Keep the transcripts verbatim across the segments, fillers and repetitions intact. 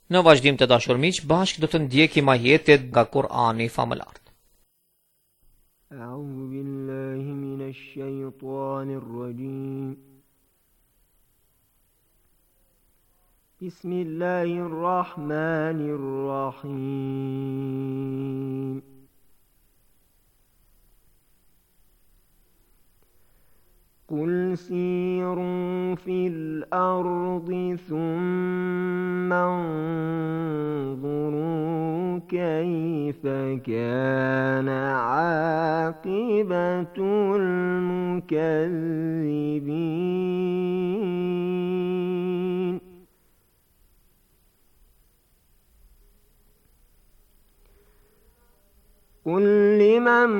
Në vazhdim të dashur miq, bashkë do të ndjekim ajetet nga Kurani famëlar. A'udhu billahi minash shaitanir rajim. Bismillahir rahmanir rahim. قل سيروا في الأرض ثم انظروا كيف كان عاقبة المكذبين قل لمن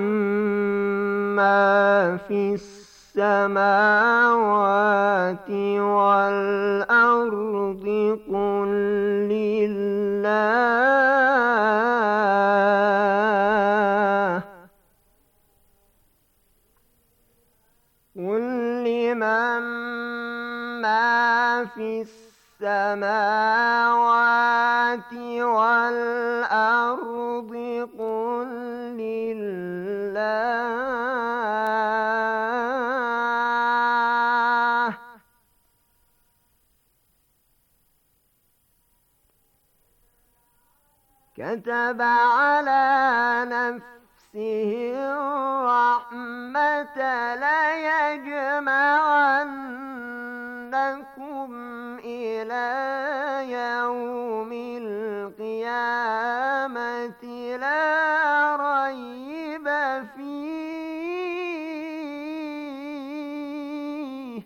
ما في السماوات والأرض قل لله قل لمن ما في السماوات والأرض قل لله كتب على نفسه الرحمة ليجمعنكم إلى يوم القيامة لا ريب فيه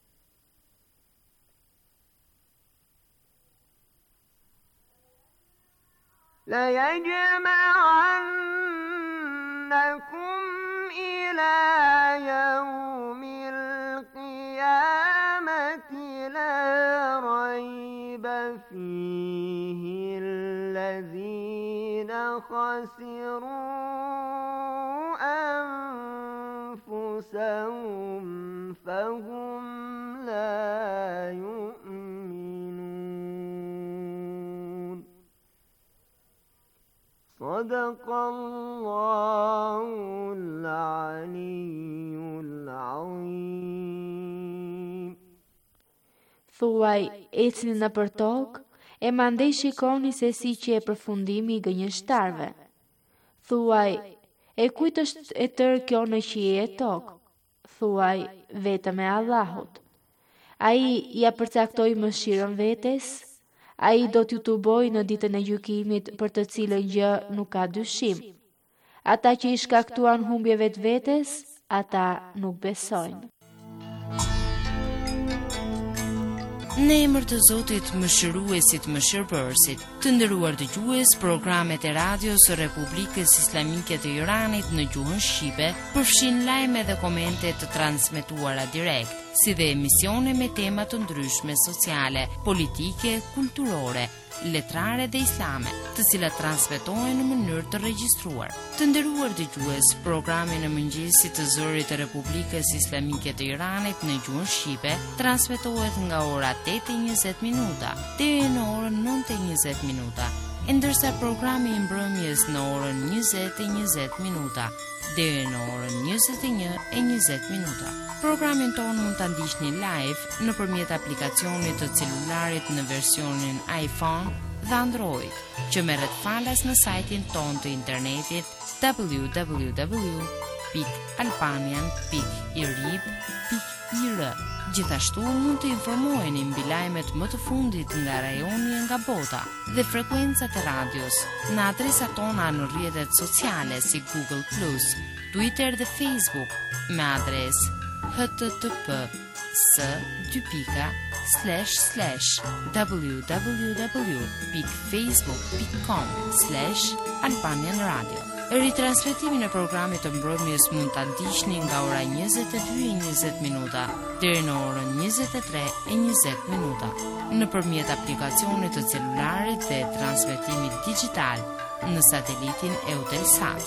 ليجمعنكم إلى يوم القيامة لا ريب فيه الذين خسروا أنفسهم فهم لا يؤمنون صدق الله العلي العظيم. Thuaj, ecni në për tokë, e mandej shikoni se si që e përfundimi i gënjeshtarve. Thuaj, e kujt është e tërë kjo në qiell e tokë? Thuaj, vetëm e Allahut. Ai ja përcaktoi mëshirën vetes, ai do t'ju tuboj në ditën e gjykimit për të cilën gjë nuk ka dyshim. Ata që i shkaktuan humbjeve të vetes, ata nuk besojnë. Në emër të Zotit mëshiruesit mëshirbërësit, të nderuar dëgjues, programet e radios së Republikës Islamike të Iranit në gjuhën shqipe përfshin lajme dhe komente të transmetuara direkt, si dhe emisione me tema të ndryshme sociale, politike, kulturore, letrare dhe islame, të cilat transmetohen në mënyrë të regjistruar. Të nderuar dëgjues, programi në mëngjesit të zërit të Republikës Islamike të Iranit në gjuhën shqipe transmetohet nga ora tetë e njëzet minuta deri në orën nëntë e njëzet minuta, e ndërsa programi i mbrëmjes në orën njëzet e njëzet minuta deri në orën njëzet e një e njëzet minuta. Programin tonë mund ta ndiqni live nëpërmjet aplikacionit të celularit në versionin iPhone dhe Android, që merret falas në sajtin tonë të internetit w w w pikë albanian pikë irib pikë i r. Gjithashtu mund të informoheni mbi lajmet më të fundit nga rajoni e nga bota dhe frekuencat e radios në adresat tona në rrjetet sociale si Google Plus, Twitter dhe Facebook me adresë http s dy pika slash slash www pikë facebook pikë com slash albanian radio. Ritransmetimin e programit të mbrëmjes mund ta ndiqni nga ora njëzet e dy e njëzet minuta deri në orën njëzet e tre e njëzet minuta nëpërmjet aplikacionit të celularit dhe transmetimit digjital në satelitin Eutelsat.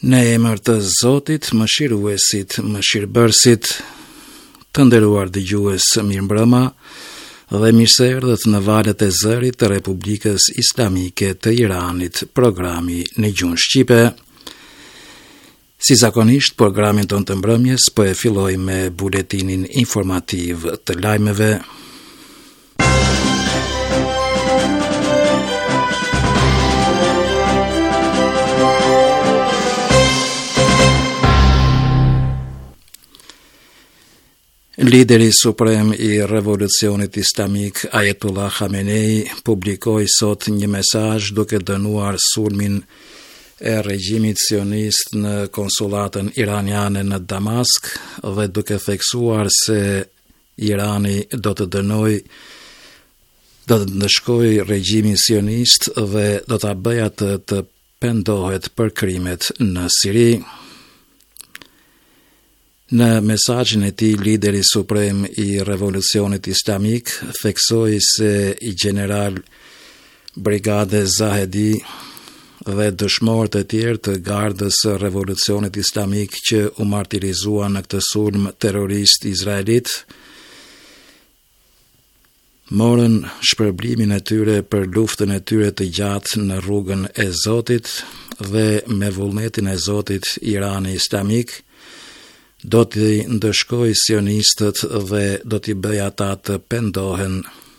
Në emër të Zotit, mëshiruesit, mëshirbërësit, të nderuar dëgjues, mirëmbrëma dhe mirëseardhët në valët e zërit të Republikës Islamike të Iranit, programi në gjuhën shqipe. Si zakonisht, programin tonë të mbrëmjes po e filloj me buletinin informativ të lajmeve. Lideri suprem i revolucionit islamik Ayatollah Khamenei publikoi sot një mesazh duke dënuar sulmin e regjimit sionist në konsulatën iraniane në Damask dhe duke theksuar se Irani do të dënoj do të ndëshkoj regjimin sionist dhe do ta bëjë atë të pendohet për krimet në Siri. Në mesazhin e tij, lideri suprem i revolucionit islamik theksoi se i general brigade Zahedi dhe dëshmorët e tjerë të gardës së revolucionit islamik që u martirizuan në këtë sulm terrorist izraelit morën shpërblimin e tyre për luftën e tyre të gjatë në rrugën e Zotit dhe me vullnetin e Zotit Irani islamik do t'i ndëshkoj sionistët dhe do t'i bëj ata të pendohen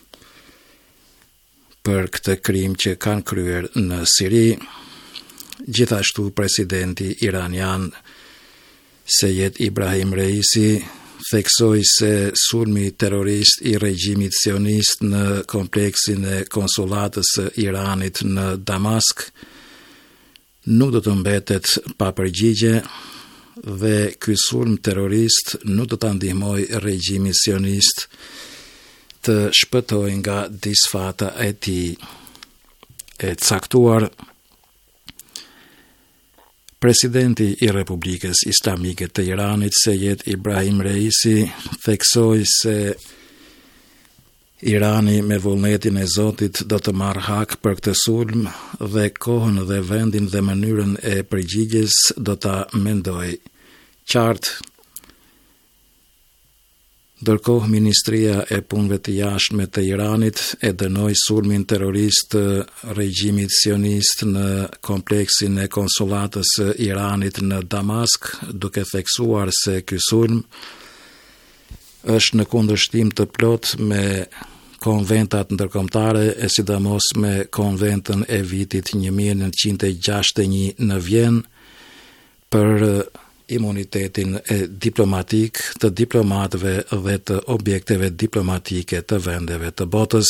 për këtë krim që kanë kryer në Siri. Gjithashtu presidenti iranian Sejed Ibrahim Reisi theksoi se sulmi terrorist i regjimit sionist në kompleksin e konsulatës së Iranit në Damask nuk do të mbetet pa përgjigje dhe ky sulm terrorist nuk do ta ndihmojë regjimin sionist të shpëtojë nga disfata e tij e caktuar. Presidenti i Republikës Islamike të Iranit, Sejed Ibrahim Reisi, theksoi se Irani me vullnetin e Zotit do të marrë hak për këtë sulm dhe kohën dhe vendin dhe mënyrën e përgjigjes do ta mendoj qartë. Ndërkohë, Ministria e Punëve të Jashtme të Iranit e dënoi sulmin terrorist të regjimit sionist në kompleksin e konsulatës së Iranit në Damask, duke theksuar se ky sulm është në kundërshtim të plot me konventat ndërkombëtare e sidomos me konventën e vitit një mijë e nëntëqind e gjashtëdhjetë e një në Vjen për imunitetin e diplomatik të diplomatëve dhe të objekteve diplomatike të vendeve të botës.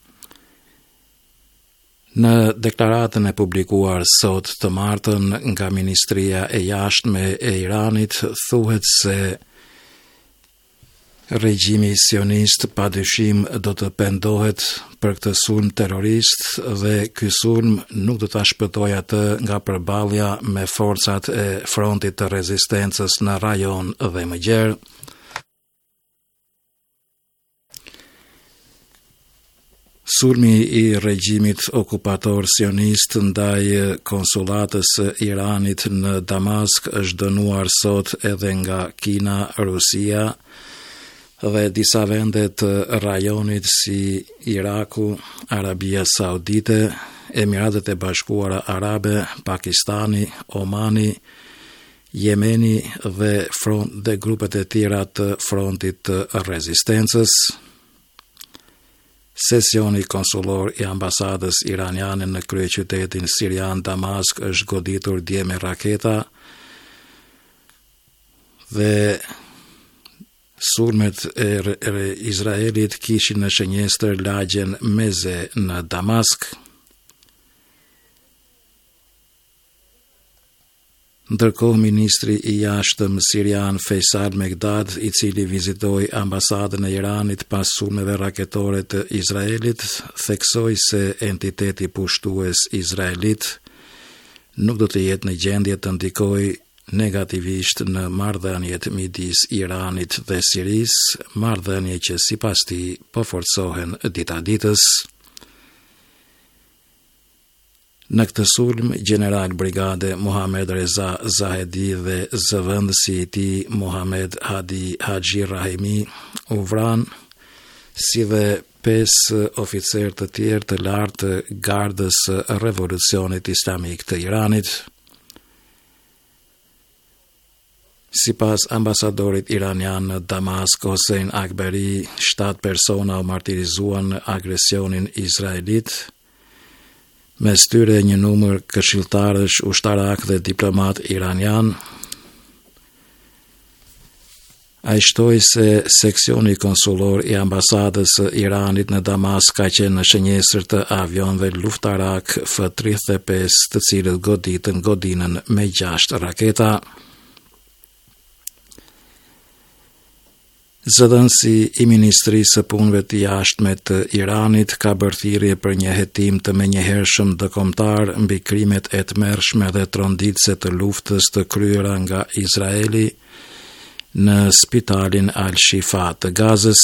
Në deklaratën e publikuar sot të martën nga Ministria e Jashtme e Iranit thuhet se regjimi sionist padyshim do të pendohet për këtë sulm terrorist dhe ky sulm nuk do ta shpëtojë atë nga përballja me forcat e frontit të rezistencës në rajon dhe më gjerë. Sulmi i regjimit okupator sionist ndaj konsulatës së Iranit në Damask është dënuar sot edhe nga Kina, Rusia dhe disa vende të rajonit si Iraku, Arabia Saudite, Emiratet e Bashkuara Arabe, Pakistani, Omani, Jemeni dhe front dhe grupet e tjera të frontit të rezistencës. Sesioni konsulor i ambasadës iraniane në kryeqytetin sirian Damask është goditur dje me raketa dhe sulmet e, e Izraelit kishin në shënjestër lagjen Meze në Damask. Ndërkohë, ministri i jashtëm sirian Faisal Megdad, i cili vizitoi ambasadën e Iranit pas sulmeve raketore të Izraelit, theksoi se entiteti pushtues izraelit nuk do të jetë në gjendje të ndikojë negativisht në marrëdhëniet midis Iranit dhe Sirisë, marrëdhënie që sipas tij po forcohen ditë ditës. Në këtë sulm, general brigade Muhamed Reza Zahedi dhe zëvendësi i tij Muhamed Hadi Haji Rahimi u vranë, si dhe pesë oficerë të tjerë të lartë të gardës revolucionit islamik të Iranit. Sipas ambasadorit iranian në Damask, Hossein Akbari, shtatë persona u martirizuan në agresionin izraelit, mes tyre një numër këshilltarësh, ushtarak dhe diplomat iranian. Ai shtoi se seksioni konsullor i ambasadës së Iranit në Damask ka qenë në shënjesër të avionëve luftarak F tridhjetë e pesë, të cilët goditën godinën me gjashtë raketa. Zëdhënësi i Ministrisë së Punëve të Jashtme të Iranit ka bërë thirrje për një hetim të menjëhershëm ndërkombëtar mbi krimet e tmerrshme dhe tronditëse të luftës të kryera nga Izraeli në spitalin Al-Shifa të Gazës.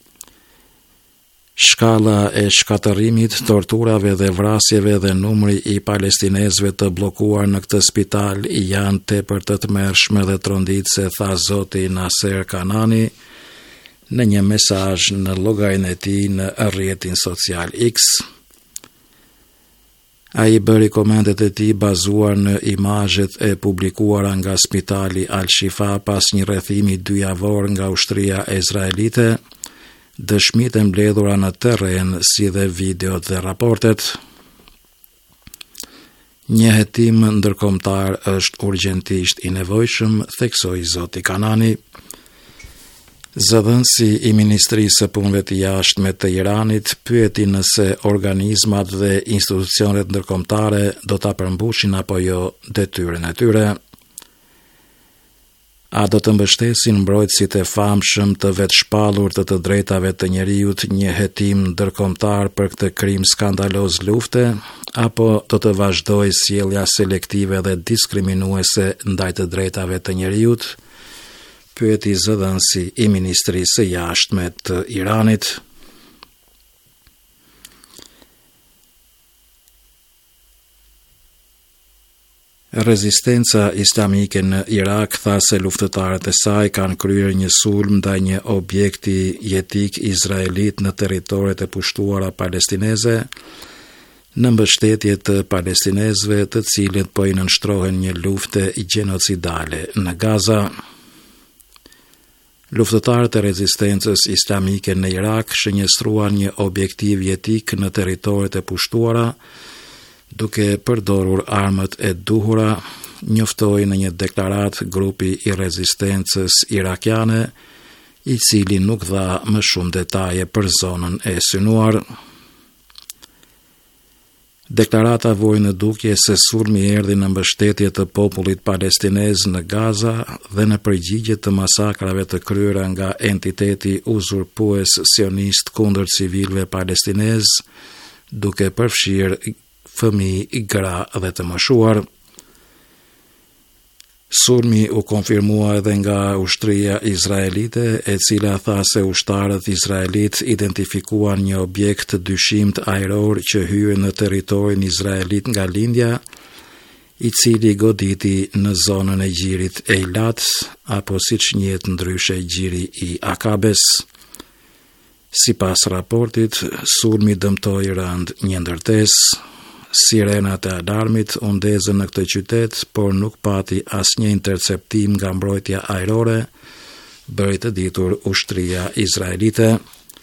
Shkalla e shkatërimit, torturave dhe vrasjeve dhe numri i palestinezëve të bllokuar në këtë spital janë tepër të tmerrshme dhe tronditëse, tha zoti Nasser Kanani në një mesazh në llogarinë e tij në rrjetin social X. Ai bëri komentet e tij bazuar në imazhet e publikuara nga spitali Al-Shifa pas një rrethimi dy javor nga ushtria izraelite, dëshmitë e mbledhura në terren si dhe videot dhe raportet. Një hetim ndërkombëtar është urgjentisht i nevojshëm, theksoi zoti Kanani. Zëdhënësi i Ministrisë së Punëve të Jashtme të Iranit pyeti nëse organizmat dhe institucionet ndërkombëtare do ta përmbushin apo jo detyrën e tyre. A do të mbështesin mbrojtësit e famshëm të vetshpallur të të drejtave të njerëzit një hetim ndërkombëtar për këtë krim skandaloz lufte, apo do të vazhdojë sjellja selektive dhe diskriminuese ndaj të drejtave të njerëzit? Pyeti zëdhënësi i Ministrisë së Jashtme të Iranit. Rezistenca islamike në Irak tha se luftëtarët e saj kanë kryer një sulm ndaj një objekti jetik izraelit në territoret e pushtuara palestineze, në mbështetje të palestinezëve, të cilët po i nënshtrohen një lufte gjenocidale në Gaza. Luftëtarët e rezistencës islamike në Irak shënjestruan një objektiv jetik në territoret e pushtuara, duke përdorur armët e duhura, njoftoi në një deklarat grupi i rezistencës irakiane, i cili nuk dha më shumë detaje për zonën e synuar. Deklarata voi në dukje se sulmi erdhi në mbështetje të popullit palestinez në Gaza dhe në përgjigje të masakrave të kryera nga entiteti uzurpues sionist kundër civilëve palestinez, duke përfshirë fëmijë, gra dhe të moshuar. Sulmi u konfirmua edhe nga ushtria izraelite, e cila tha se ushtarët izraelit identifikuan një objekt dyshimt ajror që hye në territorin izraelit nga lindja, i cili goditi në zonën e gjirit Eilat, apo siç njihet ndryshe gjiri i Akabes. Sipas raportit, sulmi dëmtoi rënd një ndërtesë. Sirenat e alarmit u ndezën në këtë qytet, por nuk pati asnjë interceptim nga mbrojtja ajrore, bëri të ditur ushtria izraelite.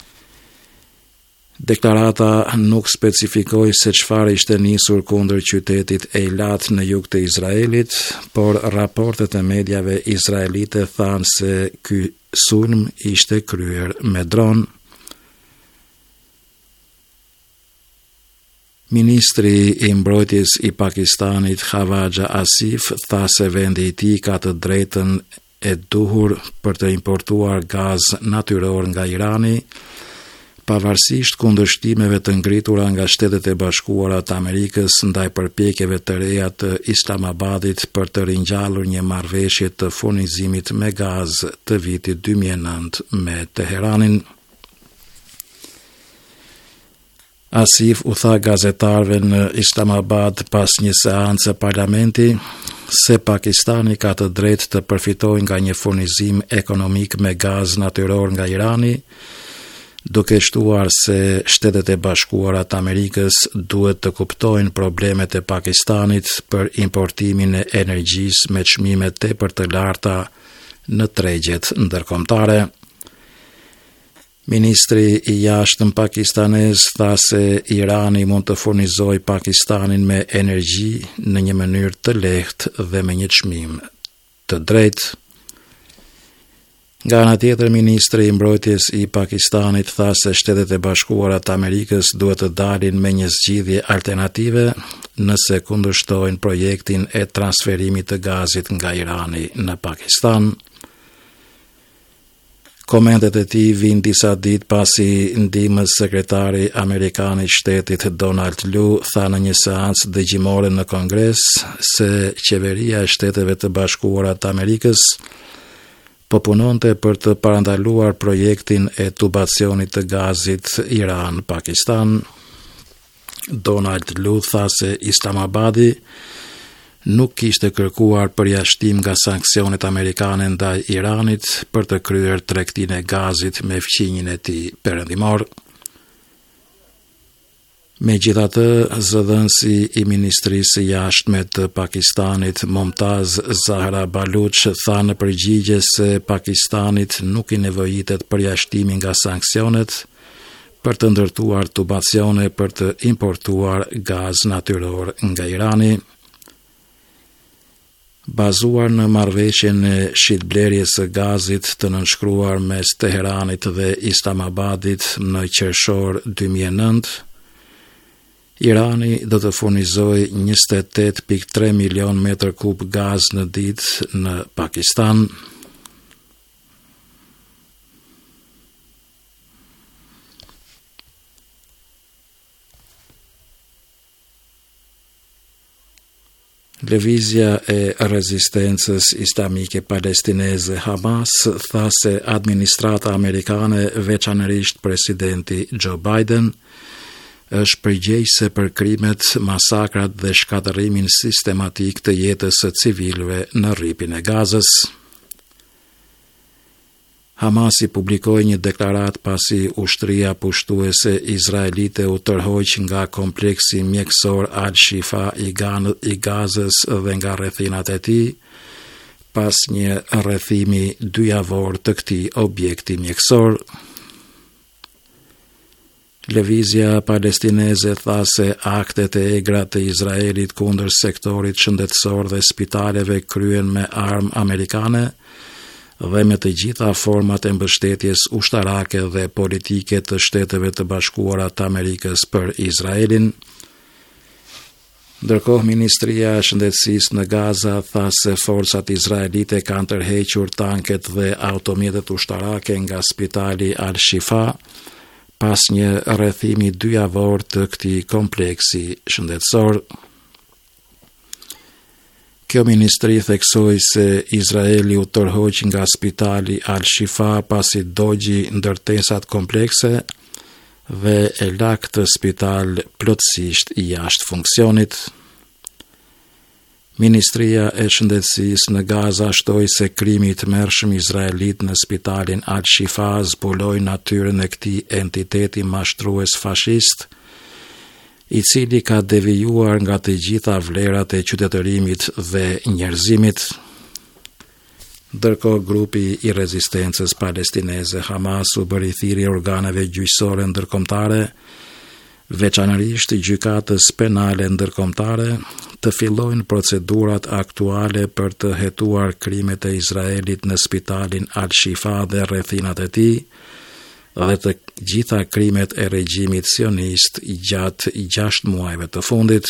Deklarata nuk specifikoi se çfarë ishte nisur kundër qytetit Eilat në jug të Izraelit, por raportet e mediave izraelite thanë se ky sulm ishte kryer me dron. Ministri i mbrojtjes i Pakistanit Khawaja Asif tha se vendi i tij ka të drejtën e duhur për të importuar gaz natyror nga Irani, pavarësisht kundërshtimeve të ngritura nga Shtetet e Bashkuara të Amerikës ndaj përpjekjeve të reja të Islamabadit për të ringjallur një marrëveshje të furnizimit me gaz të vitit dy mijë e nëntë me Teheranin. Asif u tha gazetarëve në Islamabad pas një seance parlamenti se Pakistani ka të drejtë të përfitojë nga një furnizim ekonomik me gaz natyror nga Irani, duke shtuar se Shtetet e Bashkuara të Amerikës duhet të kuptojnë problemet e Pakistanit për importimin e energjisë me çmime tepër të larta në tregjet ndërkombëtare. Ministri i jashtëm pakistanez tha se Irani mund të furnizojë Pakistanin me energji në një mënyrë të lehtë dhe me një çmim të drejtë. Nga ana tjetër, ministri i mbrojtjes i Pakistanit tha se Shtetet e Bashkuara të Amerikës duhet të dalin me një zgjidhje alternative nëse kundërshtojnë projektin e transferimit të gazit nga Irani në Pakistan. Komentet e tij vijnë disa ditë pasi ndihmës sekretari amerikan i shtetit Donald Lu tha në një seancë dëgjimore në Kongres se qeveria e Shteteve të Bashkuara të Amerikës po punonte për të parandaluar projektin e tubacionit të gazit Iran-Pakistan. Donald Lu tha se Islamabadi nuk kishte kërkuar përjashtim nga sanksionet amerikane ndaj Iranit për të kryer tregtinë e gazit me fqinjin e tij perëndimor. Megjithatë, zëdhënësi i Ministrisë së Jashtme të Pakistanit, Momtaz Zahra Baluch, tha në përgjigje se Pakistanit nuk i nevojitet përjashtimi nga sanksionet për të ndërtuar tubacione për të importuar gaz natyror nga Irani. Bazuar në marrëveshjen e shitblerjes së gazit të nënshkruar mes Teheranit dhe Islamabadit në qershor dy mijë e nëntë, Irani do të furnizojë njëzet e tetë pikë tre milion metër kub gaz në ditë në Pakistan. Lëvizja e rezistencës islamike palestineze Hamas tha se administrata amerikane, veçanërisht presidenti Joe Biden, është përgjegjëse për krimet, masakrat dhe shkatërimin sistematik të jetës së civilëve në rripin e Gazës. Hamasi publikoi një deklarat pasi ushtria pushtuese izraelite u tërhoq nga kompleksi mjekësor Al-Shifa i Gazës dhe nga rrethinat e tij, pas një rrethimi dyjavor të këtij objekti mjekësor. Lëvizja palestineze tha se aktet e egra të Izraelit kundër sektorit shëndetësor dhe spitaleve kryen me armë amerikane dhe me të gjitha format e mbështetjes ushtarake dhe politike të Shteteve të Bashkuara të Amerikës për Izraelin. Ndërkohë, Ministria e Shëndetësisë në Gaza tha se forcat izraelite kanë tërhequr tanket dhe automjetet ushtarake nga spitali Al-Shifa pas një rrethimi dyjavor të këtij kompleksi shëndetësor. Kjo ministri theksoi se Izraeli u tërhoq nga spitali Al-Shifa pasi dogji ndërtesat komplekse dhe e la këtë spital plotësisht i jashtë funksionit. Ministria e Shëndetësisë në Gaza shtoi se krimi i tmerrshëm izraelit në spitalin Al-Shifa zbuloi natyrën e këtij entiteti mashtrues fashist, i cili ka devijuar nga të gjitha vlerat e qytetërimit dhe njerëzimit. Ndërkohë, grupi i rezistencës palestineze Hamas u bëri thirrje organeve gjyqësore ndërkombëtare, veçanërisht gjykatës penale ndërkombëtare, të fillojnë procedurat aktuale për të hetuar krimet e Izraelit në spitalin Al-Shifa dhe rrethinat e tij, dhe të gjitha krimet e regjimit sionist gjatë gjashtë muajve të fundit.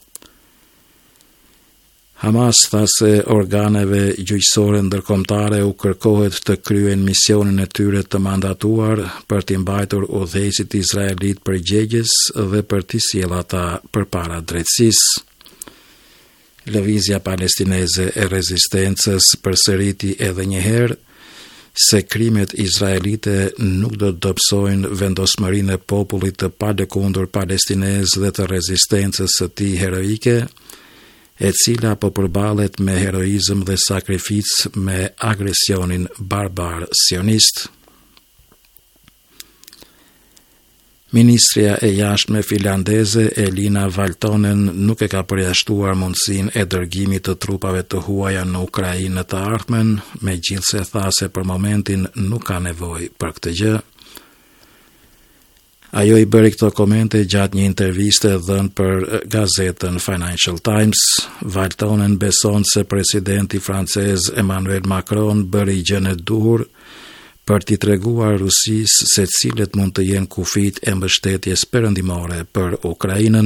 Hamas tha se organeve gjyqësore ndërkombëtare u kërkohet të kryen misionin e tyre të mandatuar për t'i mbajtur udhëheqësit izraelit përgjegjës dhe për t'i sjellë ata përpara drejtësisë. Lëvizja palestineze e rezistencës përsëriti edhe një herë se krimet izraelite nuk do të dobësojnë vendosmërinë e popullit të palëkundur palestinez dhe të rezistencës së tij heroike, e cila po përballet me heroizëm dhe sakrificë me agresionin barbar sionist. Ministria e jashtme finlandeze Elina Valtonen nuk e ka përjashtuar mundësinë e dërgimit të trupave të huaja në Ukrainë të ardhmen, megjithse tha se për momentin nuk ka nevojë për këtë gjë. Ajo i bëri këto komente gjatë një interviste dhënë për gazetën Financial Times. Valtonen beson se presidenti francez Emmanuel Macron bëri gjën e duhur për t'i treguar Rusisë se cilët mund të jenë kufit e mbështetjes perëndimore për Ukrainën.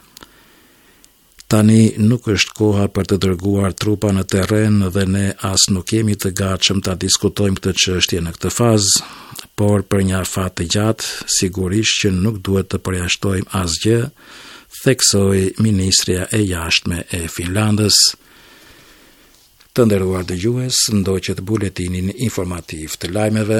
Tani nuk është koha për të dërguar trupa në terren dhe ne as nuk jemi të gatshëm ta diskutojmë këtë çështje në këtë fazë, por për një afat të gjatë, sigurisht që nuk duhet të përjashtojmë asgjë, theksoi ministria e jashtme e Finlandës. Të nderuar dëgjues, ndoqët buletinin informativ të lajmeve.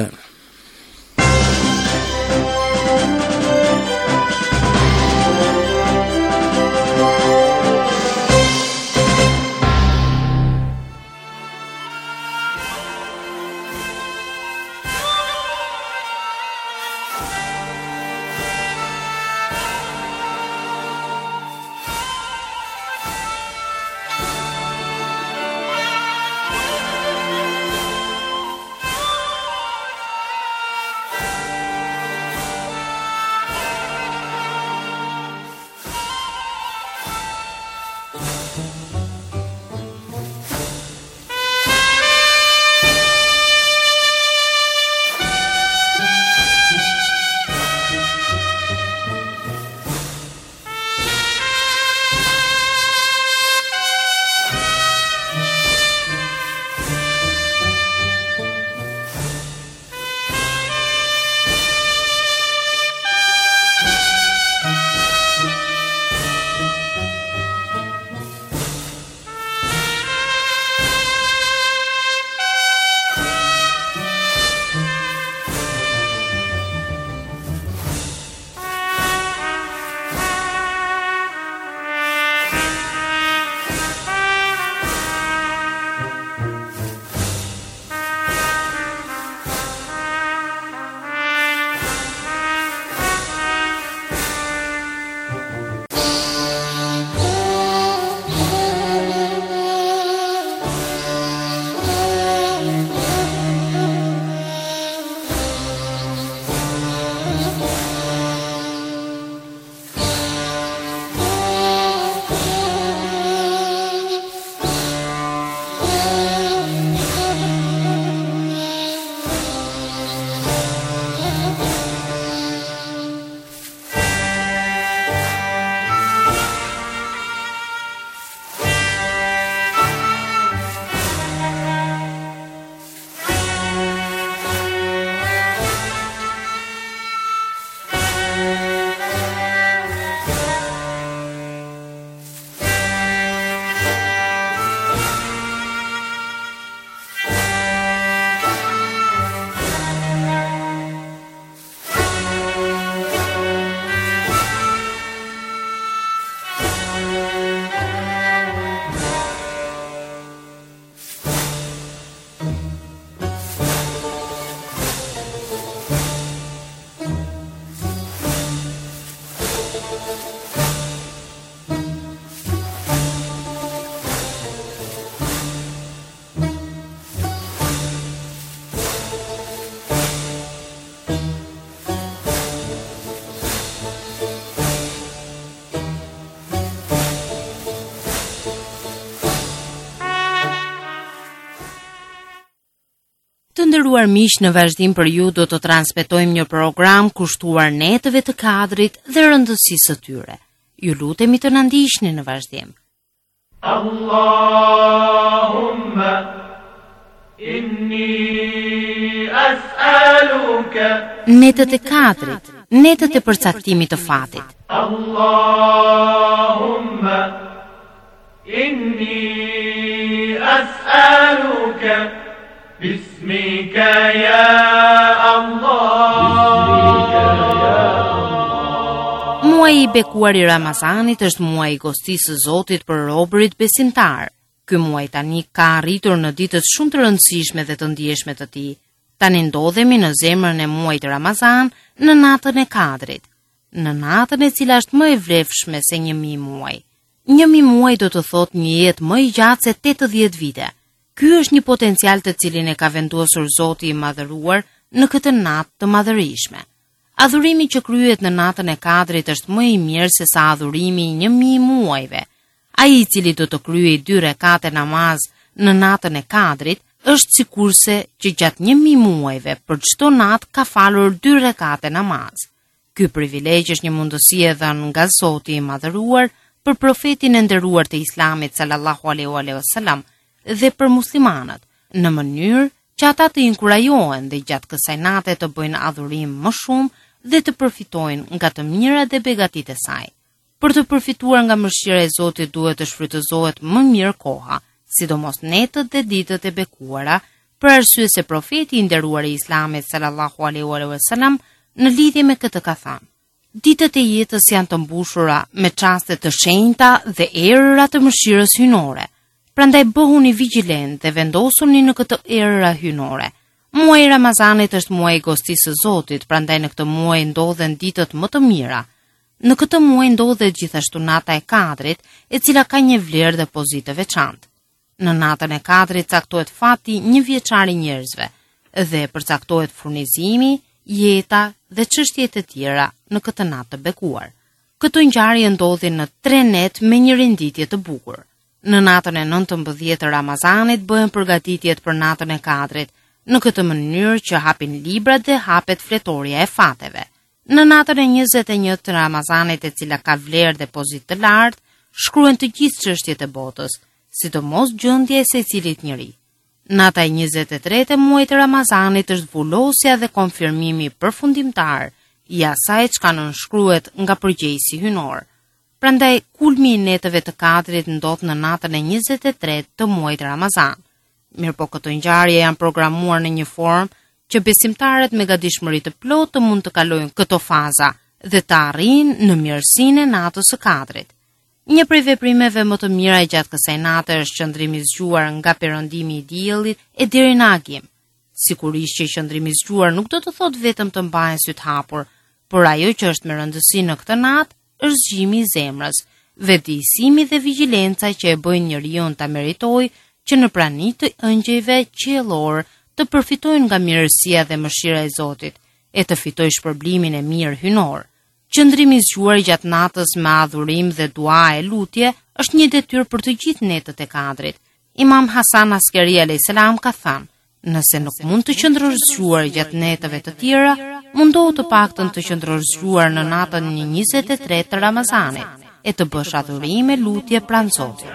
Të nderuar miq, në vazhdim për ju do të transmetojmë një program kushtuar netëve të kadrit dhe rëndësisë së tyre. Ju lutemi të na ndiqni në vazhdim. Allahumma inni as'aluka. Netët e kadrit, netët e përcaktimit të fatit. Allahumma inni as'aluka bismi باسمك يا الله. Muaji i bekuar i Ramazanit është muaji i gostisë së Zotit për robërit besimtar. Ky muaj tani ka arritur në ditët shumë të rëndësishme dhe të ndjeshme të tij. Tani ndodhemi në zemrën e muajit Ramazan, në natën e Kadrit, në natën e cila është më e vlefshme se një mijë muaj. Një mijë muaj do të thotë një jetë më i gjatë se tetëdhjetë vite. Ky është një potencial të cilin e ka vendosur Zoti i Madhëruar në këtë natë të madhërishme. Adhurimi që kryhet në natën e Kadrit është më i mirë se sa adhurimi i një mijë muajve. Ai i cili do të kryejë dy rekate namaz në natën e Kadrit është sikurse që gjatë një mijë muajve për çdo natë ka falur dy rekate namaz. Ky privilegj është një mundësi e dhënë nga Zoti i Madhëruar për profetin e nderuar të Islamit sallallahu alaihi wasallam dhe për muslimanët, në mënyrë që ata të inkurajohen dhe gjatë kësaj nate të bëjnë adhurim më shumë dhe të përfitojnë nga të mirat dhe begatitë e saj. Për të përfituar nga mëshira e Zotit duhet të shfrytëzohet më mirë koha, sidomos netët dhe ditët e bekuara, për arsye se profeti i nderuar i Islamit sallallahu alaihi wasallam në lidhje me këtë ka thënë: ditët e jetës janë të mbushura me çaste të shenjta dhe erëra të mëshirës hynore. Prandaj bëhuni vigjilent dhe vendosuni në këtë erëra hynore. Muaji i Ramazanit është muaji i gostisë së Zotit, prandaj në këtë muaj ndodhen ditët më të mira. Në këtë muaj ndodhet gjithashtu nata e Kadrit, e cila ka një vlerë dhe pozitë veçantë. Në natën e Kadrit caktohet fati një vjeçar i njerëzve dhe përcaktohet furnizimi, jeta dhe çështjet e tjera në këtë natë të bekuar. Këto ngjarje ndodhin në tre net me një renditje të bukur. Në natën e nëntëmbëdhjetë të Ramazanit bëhen përgatitjet për natën e Kadrit, në këtë mënyrë që hapin librat dhe hapet fletoria e fateve. Në natën e njëzet e një të Ramazanit, e cila ka vlerë dhe pozitë të lartë, shkruhen të gjithë çështjet e botës, sidomos gjendja e secilit njeri. Nata e njëzet e tretë e muajit të Ramazanit është vullosja dhe konfirmimi përfundimtar i asaj çka nënshkruhet nga përgjegjësi hynor. Prandaj kulmi i netëve të Kadrit ndodh në natën e njëzet e tretë të muajit Ramazan. Mirpo këto ngjarje janë programuar në një formë që besimtarët me gatishmëri të plotë të mund të kalojnë këto faza dhe të arrijnë në mirësinë e natës së Kadrit. Një prej veprimeve më të mira gjatë kësaj nate është qëndrimi i zgjuar nga perëndimi i diellit e deri në agim. Sigurisht që qëndrimi i zgjuar nuk do të thotë vetëm të mbahen syt hapur, por ajo që është me rëndësi në këtë natë është zgjimi i zemrës, vetëdijësimi dhe vigjilenca që e bëjnë njeriu ta meritojë që në prani të ëngjëjve qiellor të përfitojnë nga mirësia dhe mëshira e Zotit e të fitojë shpërblimin e mirë hynor. Qëndrimi i zgjuar gjatë natës me adhurim dhe dua e lutje është një detyrë për të gjithë netët e Kadrit. Imam Hasan Askeri alayhis salam ka thënë: nëse nuk mund të qëndrosh zgjuar gjatë netëve të tjera, mundohu të paktën të qëndrosh zgjuar në natën e njëzet e tretë të Ramazanit e të bësh adhurim e lutje pranë Zotit.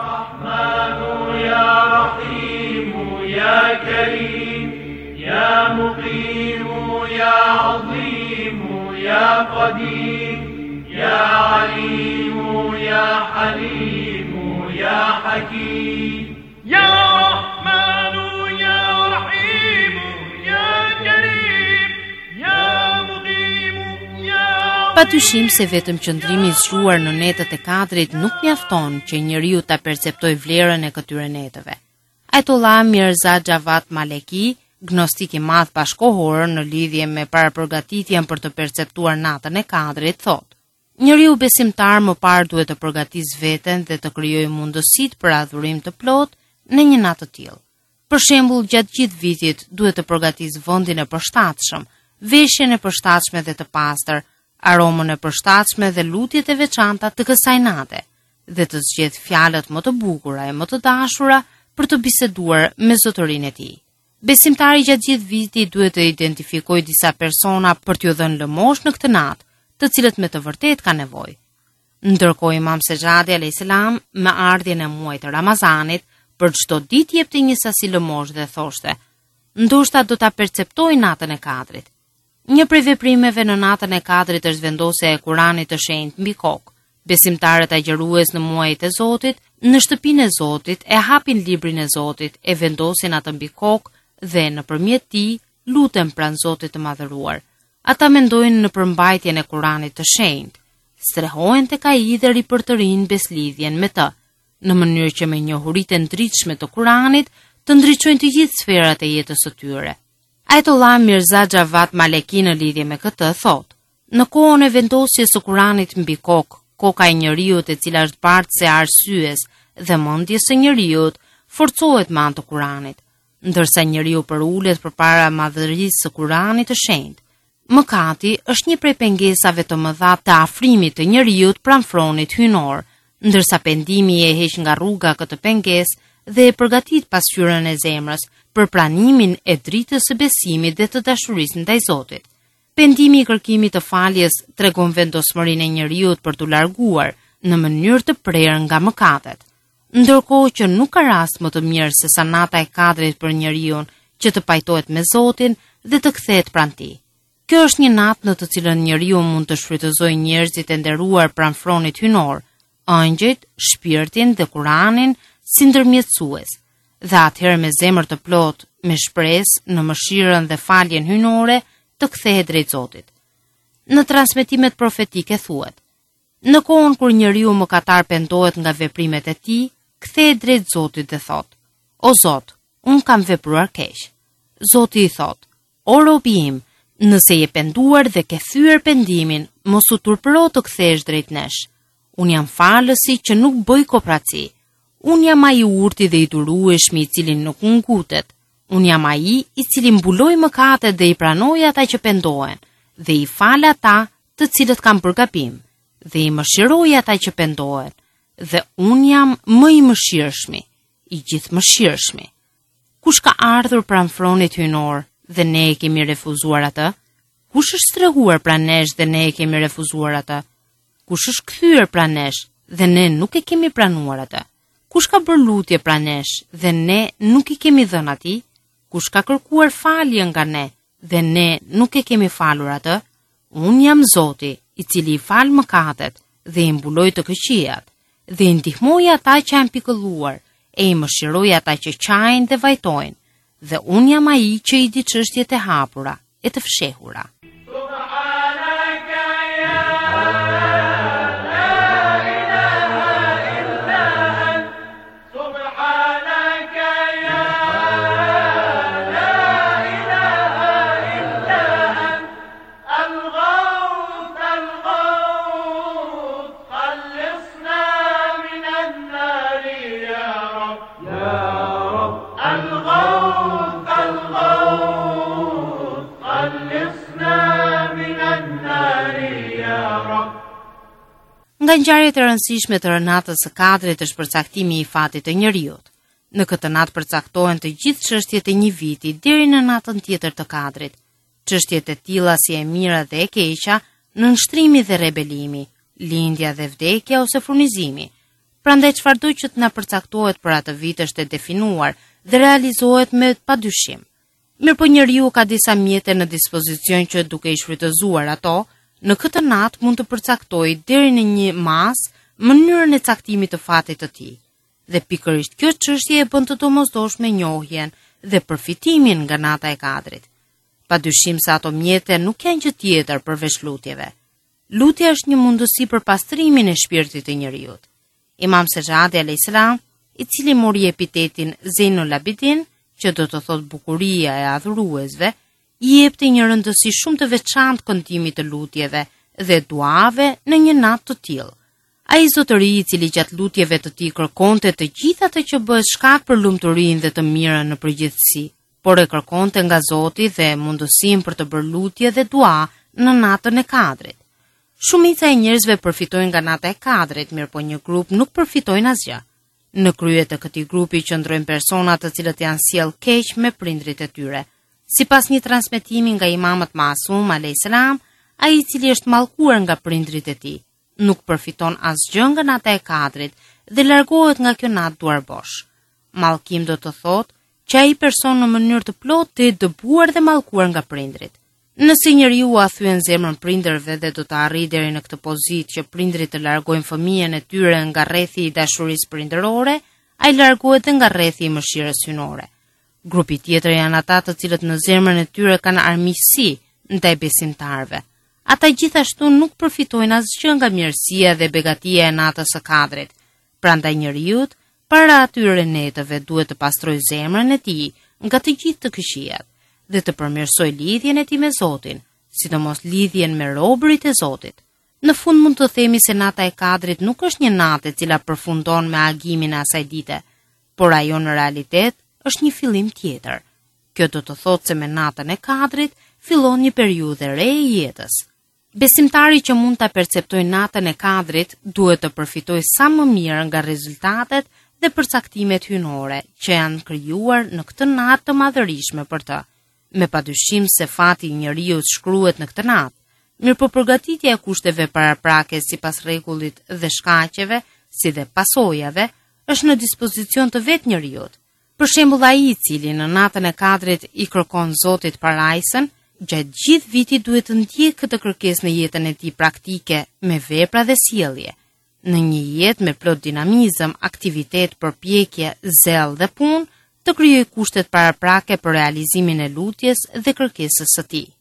يا رحيم يا كريم يا مقيم يا عظيم يا قدير يا عليم يا حليم يا حكيم يا رحمن يا رحيم يا كريم يا مقيم يا. Patyshim se vetëm qëndrimi i zgjuar në netët e Kadrit nuk mjafton që njeriu ta perceptojë vlerën e këtyre netëve. Ajtullah Mirza Javad Maleki, gnostik i madh bashkohor në lidhje me parapërgatitjen për të perceptuar natën e Kadrit, thotë: njeriu besimtar më parë duhet të përgatisë veten dhe të krijojë mundësitë për adhurim të plotë në një natë të tillë. Për shembull, gjatë gjithë vitit duhet të përgatisë vendin e përshtatshëm, veshjen e përshtatshme dhe të pastër, aromën e përshtatshme dhe lutjet e veçanta të kësaj nate, dhe të zgjedhë fjalët më të bukura e më të dashura për të biseduar me zotërinë e tij. Besimtari gjatë gjithë vitit duhet të identifikojë disa persona për t'ju dhënë lëmosh në këtë natë, të cilët me të vërtet ka nevojë. Ndërkohë Imam Sejadi alayhis salam me ardhjen e muajit të Ramazanit për çdo ditë jepte një sasi lëmosh dhe thoshte: ndoshta do ta perceptoj natën e Kadrit. Një prej veprimeve në natën e Kadrit është vendosja e Kuranit të shenjtë mbi kokë. Besimtarët agjërues në muajit e Zotit, në shtëpinë e Zotit, e hapin librin e Zotit, e vendosin atë mbi kokë dhe nëpërmjet tij lutem pranë Zotit të Madhëruar. Ata mendojnë në përmbajtjen e Kuranit të shenjtë, strehohen tek ai dhe ripërtërin beslidhjen me të, në mënyrë që me njohuritë e ndritshme të Kuranit të ndriçojnë të gjithë sferat e jetës së tyre. Ajtollah Mirza Javad Maleki në lidhje me këtë thotë: në kohën e vendosjes së Kuranit mbi kokë, koka e njeriut e cila është bartëse e arsyes dhe mendjes së njeriut forcohet me anë të Kuranit, ndërsa njeriu përulet përpara madhërisë së Kuranit të shenjtë. Mëkati është një prej pengesave të mëdha të afrimit të njeriut pranë fronit hyjnor, ndërsa pendimi e heq nga rruga këtë pengesë dhe e përgatit pasqyrën e zemrës për pranimin e dritës së besimit dhe të dashurisë ndaj Zotit. Pendimi i kërkimit të faljes tregon vendosmërinë e njeriut për t'u larguar në mënyrë të prerë nga mëkatet, ndërkohë që nuk ka rast më të mirë se sa nata e kadrit për njeriun që të pajtohet me Zotin dhe të kthehet pranë tij. Kjo është një natë në të cilën njeriu mund të shfrytëzojë njerëzit e nderuar pranë fronit hyjnor, ëngjëjt, shpirtin dhe Kuranin si ndërmjetësues, dhe atëherë me zemër të plotë, me shpresë në mëshirën dhe faljen hyjnore, të kthehet drejt Zotit. Në transmetimet profetike thuhet: në kohën kur njeriu mëkatar pendohet nga veprimet e tij, kthehet drejt Zotit dhe thot: o Zot, un kam vepruar keq. Zoti i thot: o robi im, nëse je penduar dhe ke thyer pendimin, mos u turpëro të kthesh drejt nesh. Un jam falësi që nuk bëj kopraci. Un jam ai i urti dhe i durueshmi i cili nuk ngutet. Un jam ai i cili mbuloj mëkatet dhe i pranoj ata që pendohen, dhe i fal ata të cilët kanë bërë gabim, dhe i mëshiroj ata që pendohen, dhe un jam më i mëshirshmi, i gjithë mëshirshmi. Kush ka ardhur pranë fronit hyjnor dhe ne e kemi refuzuar atë? Kush është strehuar pranë nesh dhe ne e kemi refuzuar atë? Kush është kthyer pranë nesh dhe ne nuk e kemi pranuar atë? Kush ka bërë lutje pranë nesh dhe ne nuk i kemi dhënë atij? Kush ka kërkuar falje nga ne dhe ne nuk e kemi falur atë? Unë jam Zoti, i cili i fal mëkatet dhe i mbuloj të këqijat, dhe i ndihmoj ata që janë pikëlluar, e i mëshiroj ata që qajnë dhe vajtojnë, dhe unë jam ai që i di çështjet e hapura, e të fshehura. Nga ngjarjet e rëndësishme të natës së Kadrit është përcaktimi i fatit të njeriut. Në këtë natë përcaktohen të gjithë çështjet e një viti deri në natën tjetër të Kadrit. Çështjet e tilla si e mira dhe e keqja, nënshtrimi dhe rebelimi, lindja dhe vdekja ose furnizimi. Prandaj çfarëdo që të na përcaktohet për atë vit është e definuar dhe realizohet me padyshim. Mirëpo njeriu ka disa mjete në dispozicion që duke i shfrytëzuar ato, në këtë natë mund të përcaktojë deri në një mas mënyrën e caktimit të fatit të tij. Dhe pikërisht kjo çështje e bën të domosdoshme njohjen dhe përfitimin nga nata e Kadrit. Padyshim se ato mjete nuk janë gjë tjetër përveç lutjeve. Lutja është një mundësi për pastrimin e shpirtit të njeriut. Imam Sejadi alayhis salam, i cili mori epitetin Zeinul Abidin, që do të thotë bukuria e adhuruesve, i jepte një rëndësi shumë të veçantë këndimit të lutjeve dhe duave në një natë të tillë. Ai zotëri i cili gjatë lutjeve të tij kërkonte të gjitha ato që bëhet shkak për lumturinë dhe të mirën në përgjithësi, por e kërkonte nga Zoti dhe mundësinë për të bërë lutje dhe dua në natën e Kadrit. Shumica e njerëzve përfitojnë nga nata e Kadrit, mirëpo një grup nuk përfitojnë asgjë. Në krye të këtij grupi qëndrojnë persona të cilët janë sjell keq me prindrit e tyre. Sipas një transmetimi nga Imamët Masum alayhis salam, ai i cili është mallkuar nga prindrit e tij, nuk përfiton asgjë nga nata e Kadrit dhe largohet nga kjo natë duar bosh. Mallkim do të thotë që ai person në mënyrë të plotë të jetë dëbuar dhe mallkuar nga prindrit. Nëse njeriu a thyen zemrën prindërve dhe do të arrijë deri në këtë pozitë që prindrit të largojnë fëmijën e tyre nga rrethi i dashurisë prindërore, ai largohet nga rrethi i mëshirës hyjnore. Grupi tjetër janë ata të cilët në zemrën e tyre kanë armiqësi ndaj besimtarëve. Ata gjithashtu nuk përfitojnë asgjë nga mirësia dhe begatia e natës së Kadrit. Prandaj njeriu para atyre netëve duhet të pastrojë zemrën e tij nga të gjithë të këqijat dhe të përmirësoj lidhjen e tij me Zotin, sidomos lidhjen me robërit e Zotit. Në fund mund të themi se nata e Kadrit nuk është një natë e cila përfundon me agimin e asaj dite, por ajo në realitet është një fillim tjetër. Kjo do të thotë se me natën e Kadrit fillon një periudhë re e jetës. Besimtari që mund ta perceptojë natën e Kadrit duhet të përfitojë sa më mirë nga rezultatet dhe përcaktimet hynore që janë krijuar në këtë natë të madhërishtme për të. Me padyshim se fati i njeriu shkruhet në këtë natë. Mirë po përgatitja e kushteve paraprake sipas rregullit dhe shkaqeve, si dhe pasojave, është në dispozicion të vetë njeriut. Për shembull ai i cili në natën e Kadrit i kërkon Zotit parajsën, gjatë gjithë vitit duhet të ndjekë këtë kërkesë në jetën e tij praktike me vepra dhe sjellje. Në një jetë me plot dinamizëm, aktivitet, përpjekje, zell dhe punë, të krijojë kushtet paraprake për realizimin e lutjes dhe kërkesës së tij.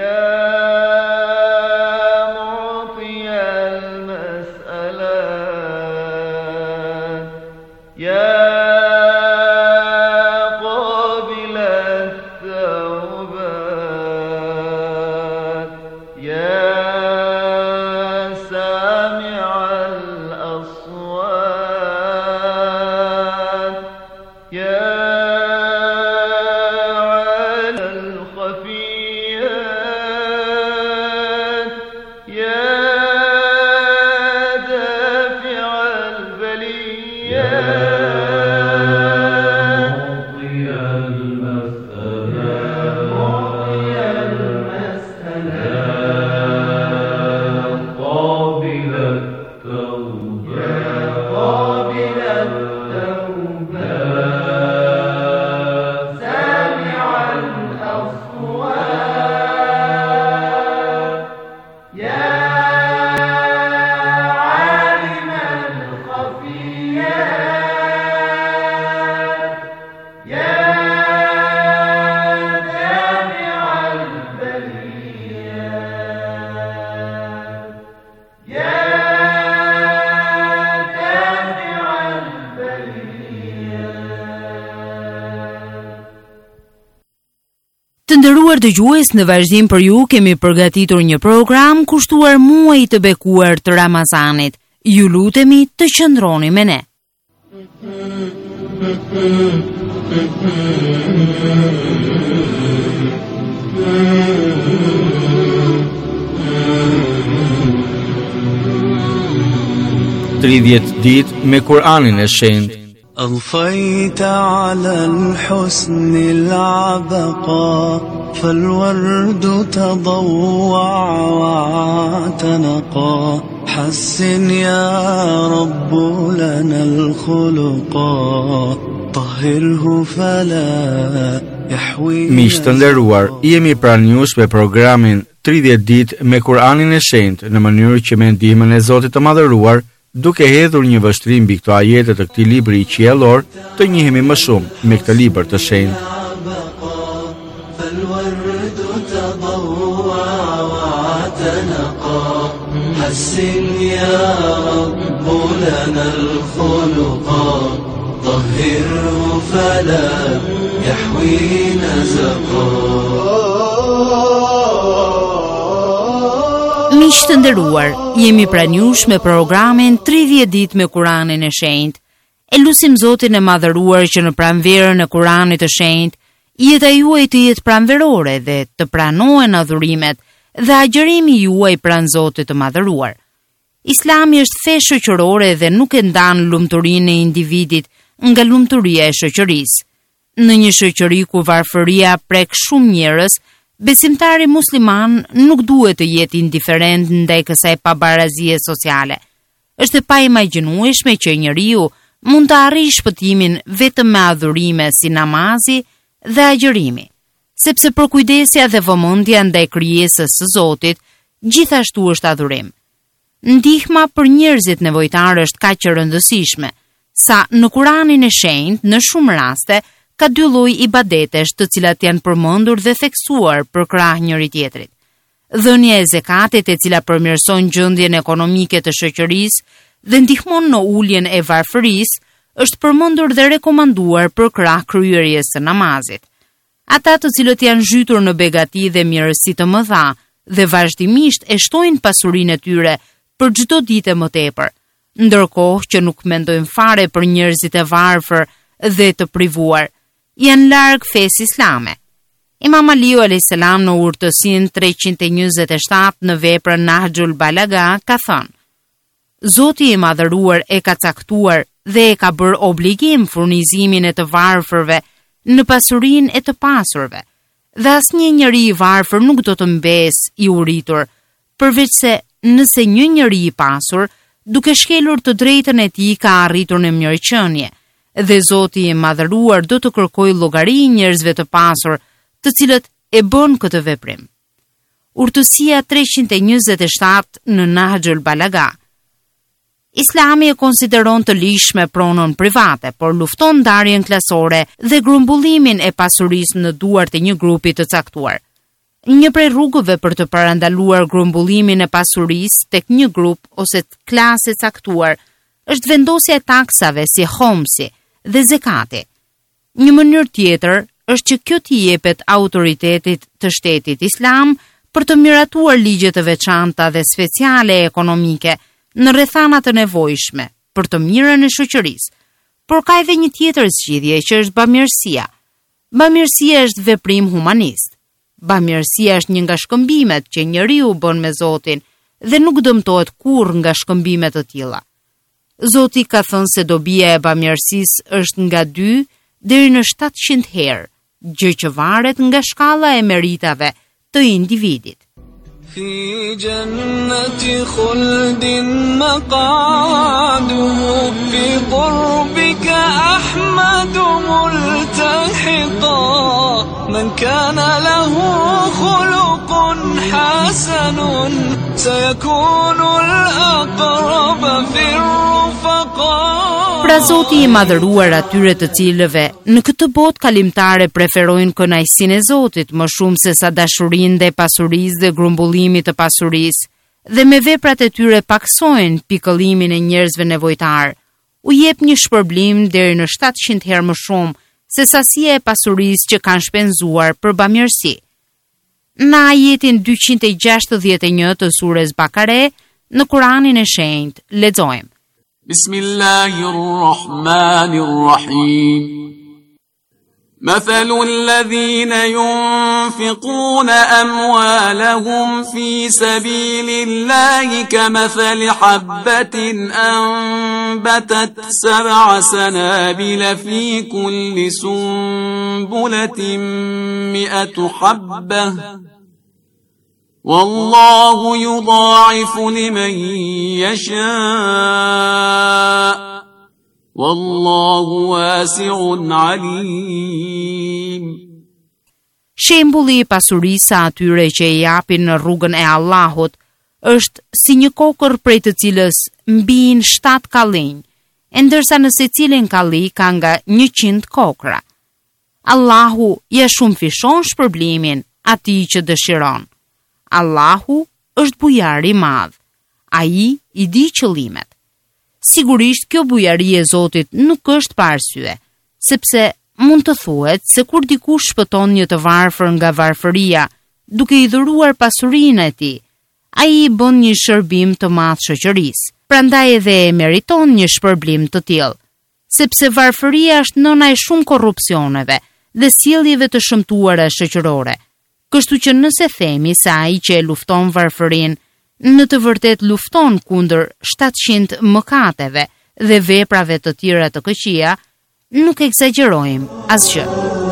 Të nderuar dëgjues, në vazhdim për ju kemi përgatitur një program kushtuar muajit të bekuar të Ramazanit. Ju lutemi të qëndroni me ne. tridhjetë ditë me Kur'anin e shenjtë. أضفيت على الحسن العبقى فالورد تضوع واعتنقا حسن يا رب لنا الخلقا طهره فلا يحوي. Miq të nderuar, jemi pranë jush me programin tridhjetë ditë me Kur'anin e shenjtë në mënyrë që me ndihmën e Zotit të Madhëruar, duke hedhur një vështrim mbi këto ajete të këtij libri i qiellor, të njihemi më shumë me këtë libër të shenjtë. Miq të nderuar, jemi pranë jush me programin tridhjetë ditë me Kur'anin e shenjtë. E lutim Zotin e Madhëruar që në pranverën e Kur'anit të shenjtë, jeta juaj të jetë pranverore dhe të pranohen adhurimet dhe agjërimi juaj pranë Zotit të Madhëruar. Islami është fe shoqërore dhe nuk e ndan lumturinë e individit nga lumturia e shoqërisë. Në një shoqëri ku varfëria prek shumë njerëz, besimtari musliman nuk duhet të jetë indiferent ndaj kësaj pabarazie sociale. Është e paimagjinueshme që njeriu mund të arrijë shpëtimin vetëm me adhurime si namazi dhe agjërimi, sepse përkujdesja dhe vëmendja ndaj krijesës së Zotit gjithashtu është adhurim. Ndihma për njerëzit nevojtar është kaq e rëndësishme sa në Kur'anin e shenjtë në shumë raste ka dy lloj ibadetesh të cilat janë përmendur dhe theksuar për krah njëri tjetrit. Dhënia e zekatit, e cila përmirëson gjendjen ekonomike të shoqërisë dhe ndihmon në uljen e varfërisë, është përmendur dhe rekomanduar për krah kryerjes së namazit. Ata të cilët janë zhytur në begati dhe mirësi të mëdha dhe vazhdimisht e shtojnë pasurinë e tyre për çdo ditë më tepër, ndërkohë që nuk mendojnë fare për njerëzit e varfër dhe të privuar, janë larg fesë islame. Imam Aliu alayhis salam në urtësinë treqind e njëzet e shtatë në veprën Nahjul Balaga ka thënë: Zoti i madhëruar e ka caktuar dhe e ka bërë obligim furnizimin e të varfërve në pasurinë e të pasurve, dhe asnjë njeri i varfër nuk do të mbes i uritur, përveç se nëse një njeri i pasur, duke shkelur të drejtën e tij, ka arritur në mirëqenie, dhe Zoti i madhëruar do të kërkojë llogari njerëzve të pasur, të cilët e bën këtë veprim. Urtësia treqind e njëzet e shtatë në Nahjul Balaga. Islami e konsideron të lishme pronën private, por lufton ndarjen klasore dhe grumbullimin e pasurisë në duart e një grupi të caktuar. Një prej rrugëve për të parandaluar grumbullimin e pasurisë tek një grup ose klasë e caktuar është vendosja e taksave si homsi dhe zekati. Një mënyrë tjetër është që kjo t'i jepet autoritetit të shtetit islam për të miratuar ligje të veçanta dhe speciale ekonomike në rrethana të nevojshme për të mirën e shoqërisë. Por ka edhe një tjetër zgjidhje që është bamirësia. Bamirësia është veprim humanist. Bamirësia është një nga shkëmbimet që njeriu bën me Zotin dhe nuk dëmtohet kurrë nga shkëmbimet të tilla. Zoti ka thënë se dobia e bamirësisë është nga dy deri në shtatëqind herë, gjë që varet nga shkalla e meritave të individit. في جنة خلد مقعده في قربك أحمد ملتحقا من كان له خلق حسن سيكون الأقرب في الرفقاء. Pra Zoti i madhëruar atyre të cilëve në këtë botë kalimtare preferojnë kënaqësinë e Zotit më shumë se sa dashurinë dhe pasurisë dhe grumbullimit të pasurisë, dhe me veprat e tyre paksojnë pikëllimin e njerëzve nevojtar, u jep një shpërblim deri në shtatëqind herë më shumë se sasia e pasurisë që kanë shpenzuar për bamirësi. Në ajetin dyqind e gjashtëdhjetë e një të surës Bakare, në Kur'anin e shenjtë, lexojmë: بسم الله الرحمن الرحيم مثل الذين ينفقون أموالهم في سبيل الله كمثل حبة أنبتت سبع سنابل في كل سنبلة مئة حبة والله يضاعف لمن يشاء والله واسع عليم. Shembulli i pasurisë atyre që e japin në rrugën e Allahut është si një kokër prej të cilës mbijnë shtatë kallinj, e ndërsa në secilin kalli ka nga njëqind kokra. Allahu ja shumë fishon shpërblimin atij që dëshiron. Allahu është bujar i madh. Ai i di qëllimet. Sigurisht kjo bujari e Zotit nuk është pa arsye, sepse mund të thuhet se kur dikush shpëton një të varfër nga varfëria, duke i dhuruar pasurinë e tij, ai i bën një shërbim të madh shoqërisë. Prandaj edhe e meriton një shpërblim të tillë, sepse varfëria është nëna e shumë korrupsioneve dhe sjelljeve të shëmtuara shoqërore. Kështu që nëse themi se ai që e lufton varfërinë në të vërtet lufton kundër shtatëqind mëkateve dhe veprave të tjera të këqija, nuk egzagjerojmë asgjë.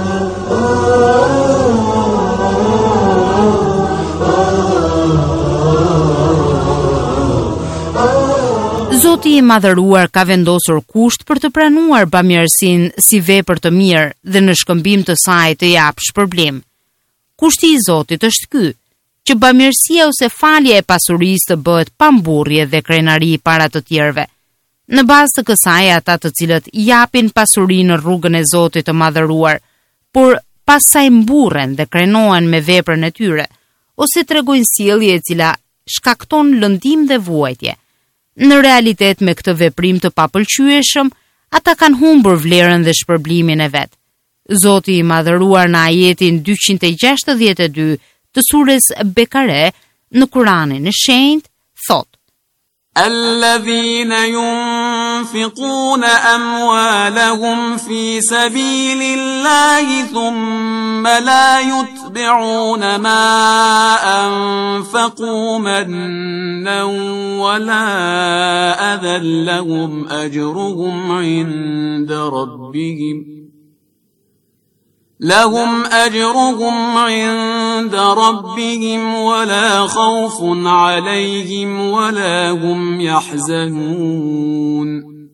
Zoti i madhëruar ka vendosur kusht për të pranuar bamirësinë si vepër të mirë dhe në shkëmbim të saj të jap shpërblim. Kushti i Zotit është ky, që bamirësia ose falja e pasurisë të bëhet pamburrje dhe krenari para të tjerëve. Në bazë të kësaj, ata të cilët japin pasuri në rrugën e Zotit të madhëruar, por pasaj mburren dhe krenohen me veprën e tyre, ose tregojnë sjellje e cila shkakton lëndim dhe vuajtje. Në realitet, me këtë veprim të papëlqyeshëm, ata kanë humbur vlerën dhe shpërblimin e vet. Zoti i madhëruar në ajetin dyqind e gjashtëdhjetë e dy të surës Bekare në Kur'anin e Shenjtë thot: الذين ينفقون أموالهم في سبيل الله ثم لا يتبعون ما أنفقوا منا ولا أذى لهم أجرهم عند ربهم لهم أجرهم عند ربهم ولا خوف عليهم ولا هم يحزنون.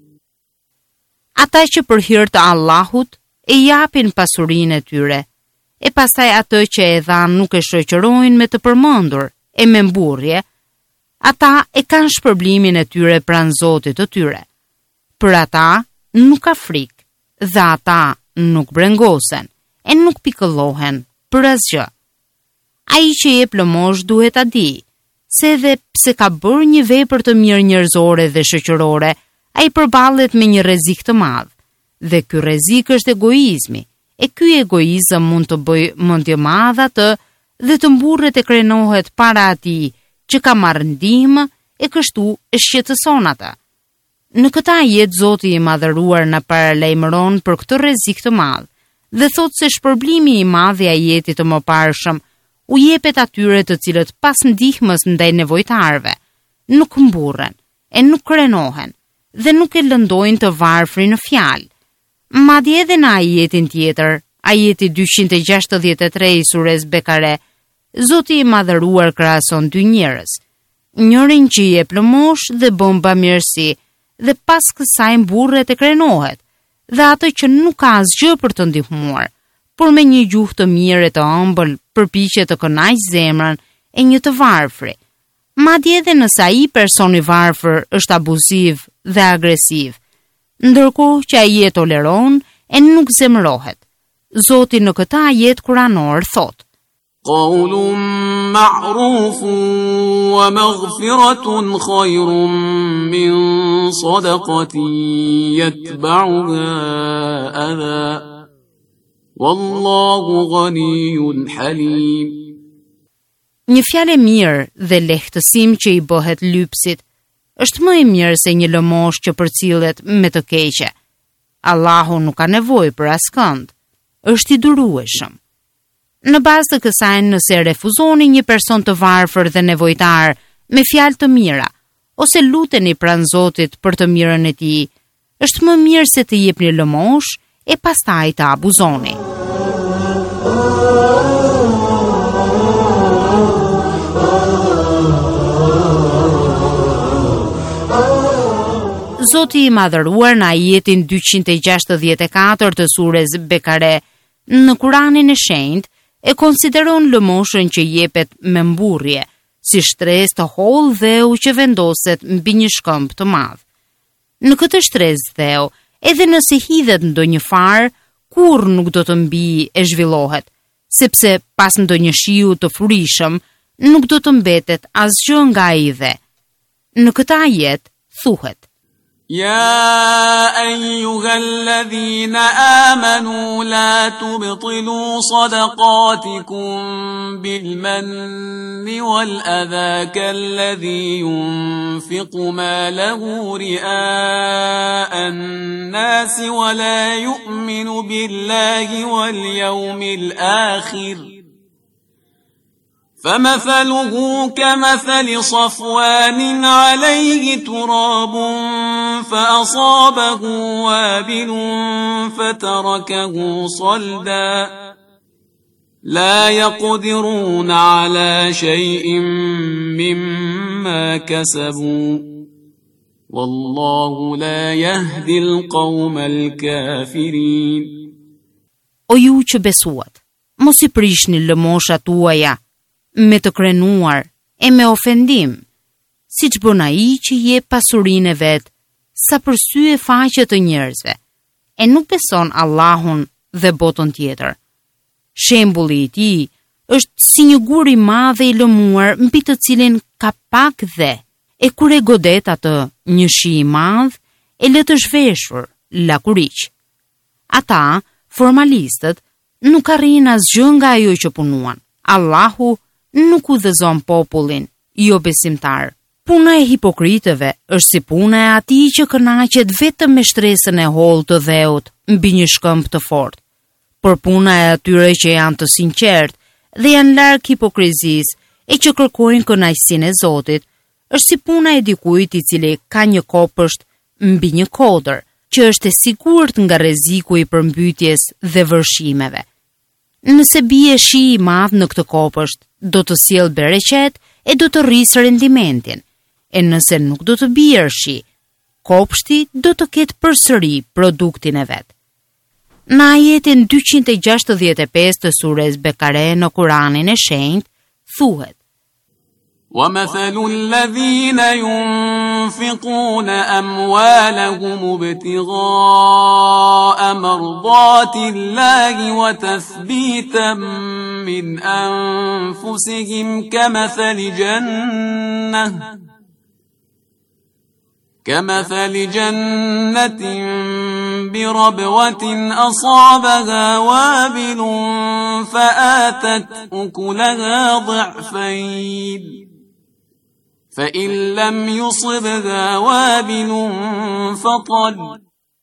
Ata që për hir të Allahut e japin pasurinë e tyre, e pastaj ato që e dhanë nuk e shoqërojnë me të përmendur e me mburrje, ata e kanë shpërblimin e tyre pranë Zotit të tyre. Për ata nuk ka frikë dhe ata nuk brengosen e nuk pikëllohen për asgjë. Ai që jep lëmosh duhet ta di se edhe pse ka bërë një vepër të mirë njerëzore dhe shoqërore, ai përballet me një rrezik të madh. Dhe ky rrezik është egoizmi. E ky egoizëm mund të bëjë mendje madhe atë dhe të mburret e krenohet para atij që ka marrë ndihmë e kështu e shqetëson ata. Në këtë ajet Zoti i madhëruar na paralajmëron për këtë rrezik të madh dhe thot se shpërblimi i madh i ajetit të mëparshëm u jepet atyre të cilët pas ndihmës ndaj nevojtarëve nuk mburren e nuk krenohen dhe nuk e lëndojnë të varfrin në fjalë. Madje edhe në ajetin tjetër, ajeti dyqind e gjashtëdhjetë e tre i surës Bekare, Zoti i madhëruar krahason dy njerëz, njërin që i jep lëmosh dhe bën bamirësi dhe pas kësaj mburret e krenohet, dhe atë që nuk ka asgjë për të ndihmuar, por me një gjuhë të mirë e të ëmbël përpiqet të kënaqë zemrën e një të varfri. Madje edhe nëse ai person i varfër është abuziv dhe agresiv, ndërkohë që ai e toleron e nuk zemërohet. Zoti në këtë ajet kuranor thot: قول معروف ومغفرة خير من صدقة يتبعها أذى والله غني حليم. Një fjalë e mirë dhe lehtësim që i bëhet lypsit është më e mirë se një lëmosh që përcillet me të keqe. Allahu nuk ka nevojë për askënd, është i durueshëm. Në bazë të kësaj, nëse refuzoni një person të varfër dhe nevojtar me fjalë të mira, ose luteni pranë Zotit për të mirën e tij, është më mirë se të jepni lëmosh e pastaj të abuzoni. Zoti i madhëruar në ajetin dyqind e gjashtëdhjetë e katër të surës Bekare në Kuranin e Shenjtë e konsideron lëmoshën që jepet me mburrje si shtresë të hollë dheu që vendoset mbi një shkëmb të madh. Në këtë shtresë dheu, edhe nëse hidhet ndonjë far, kurrë nuk do të mbi e zhvillohet, sepse pas ndonjë shiu të furishëm nuk do të mbetet asgjë nga ai dhe. Në këtë ajet thuhet: يا أيها الذين آمنوا لا تبطلوا صدقاتكم بالمن والأذى كالذي ينفق ماله رئاء الناس ولا يؤمن بالله واليوم الآخر فمثله كمثل صفوان عليه تراب فأصابه وابل فتركه صلدا لا يقدرون على شيء مما كسبوا والله لا يهدي القوم الكافرين. O ju që besuat, mos i prishni lëmoshat tuaja me të krenuar e me ofendim, si që bën ai që jep pasurinë e vet, sa për sy e faqe të njerëzve, e nuk beson Allahun dhe botën tjetër. Shembulli i tij është si një gur i madh i lëmuar mbi të cilin ka pak dhe, e kur e godet atë një shi i madh, e lë të zhveshur, lakuriq. Ata, formalistët, nuk arrin asgjë nga ajo që punuan. Allahu nuk udhëzon popullin jo besimtar. Puna e hipokritëve është si puna e atij që kënaqet vetëm me shtresën e hollë të dheut mbi një shkëmb të fortë. Por puna e atyre që janë të sinqert dhe janë larg hipokrizisë e që kërkojnë kënaqësinë e Zotit, është si puna e dikujt i cili ka një kopësht mbi një kodër, që është e sigurt nga rreziku i përmbytjes dhe vërshimeve. Nëse bie shi i madh në këtë kopësht, do të sjellë bereqet e do të rrisë rendimentin. E nëse nuk do të bie shi, kopshti do të ketë përsëri produktin e vet. Në ajetin dyqind e gjashtëdhjetë e pesë të sures Bekare në Kuranin e Shenjtë thuhet: وَمَثَلُ الَّذِينَ يُنْفِقُونَ أَمْوَالَهُمُ ابْتِغَاءَ مَرْضَاتِ اللَّهِ وَتَثْبِيتًا مِنْ أَنفُسِهِمْ كَمَثَلِ جَنَّةٍ كمثل جنة بربوة أصابها وابل فآتت أكلها ضعفين فإن لم يصبها وابل فطل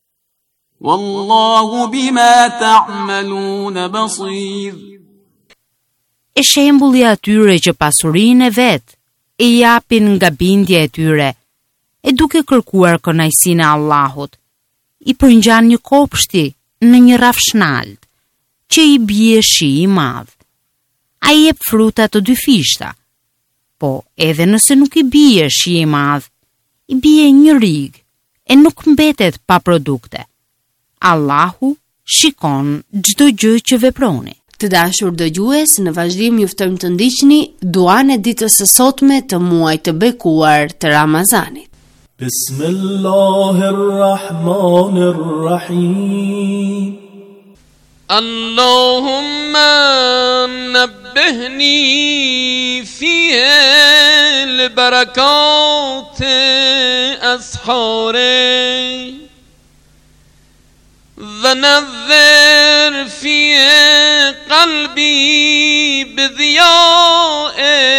والله بما تعملون بصير. E shembulli atyre që pasurinë e vet e japin nga bindja e tyre, e duke kërkuar kënaqësinë e Allahut, i përngjan një kopshti në një rafshnalt, që i bie shi i madh. Ai jep fruta të dy fishta, po edhe nëse nuk i bie shi i madh, i bie një rig e nuk mbetet pa produkte. Allahu shikon çdo gjë që veproni. Të dashur dëgjues, në vazhdim ju ftojmë të ndiqni duan e ditës së sotme të muajit të bekuar të Ramazanit. بسم الله الرحمن الرحيم اللهم نبهني فيها البركات أسحاري ونذر فيها قلبي بضياء